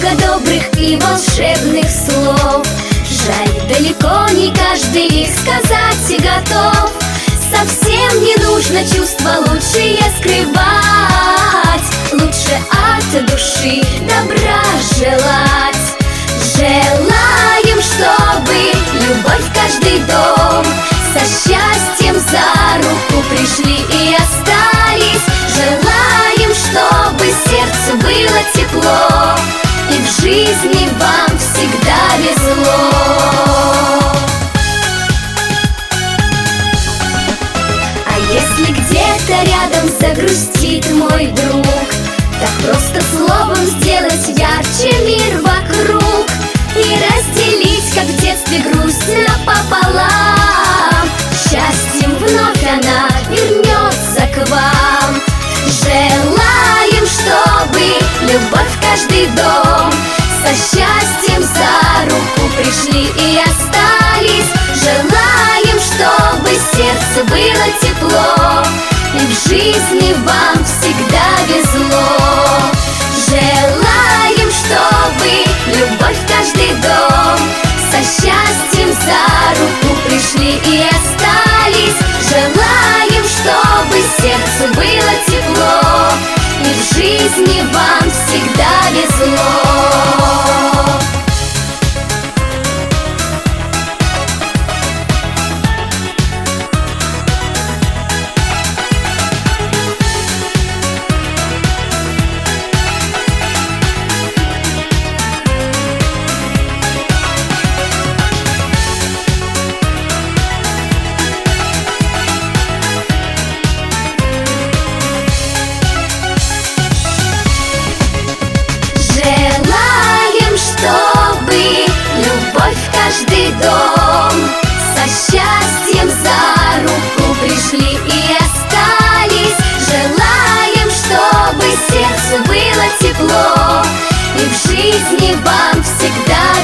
много добрых и волшебных слов. Жаль, далеко не каждый их сказать и готов. Совсем не нужно чувства лучшие скрывать. Лучше от души добра желать. Желаем, чтобы любовь в каждый дом, со счастьем за руку пришли и остались. Желаем, чтобы сердцу было тепло, и в жизни вам всегда везло. А если где-то рядом загрустит мой друг, так просто словом сделать ярче мир вокруг и разделить, как в детстве, грусть напополам. Счастьем вновь она вернется к вам. Желаем, чтобы любовь в каждый дом, со счастьем за руку пришли и остались. Желаем, чтобы сердцу было тепло, и в жизни вам всегда везло. Желаем, чтобы любовь в каждый дом, со счастьем за руку пришли и остались. Желаем, чтобы сердцу было тепло, и в жизни вам всегда везло. Каждый дом, со счастьем за руку пришли и остались. Желаем, чтобы сердцу было тепло, и в жизни вам всегда